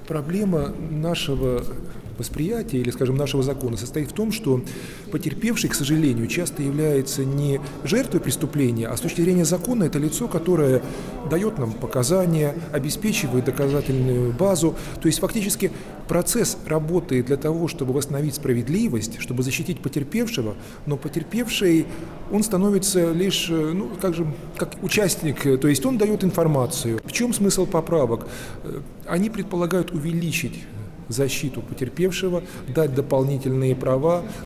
Проблема нашего восприятия или, скажем, нашего закона состоит в том, что потерпевший, к сожалению, часто является не жертвой преступления, а с точки зрения закона это лицо, которое дает нам показания, обеспечивает доказательную базу. То есть фактически процесс работает для того, чтобы восстановить справедливость, чтобы защитить потерпевшего, но потерпевший, он становится лишь, как участник, то есть он дает информацию. В чем смысл поправок? Они предполагают увеличить защиту потерпевшего, дать дополнительные права.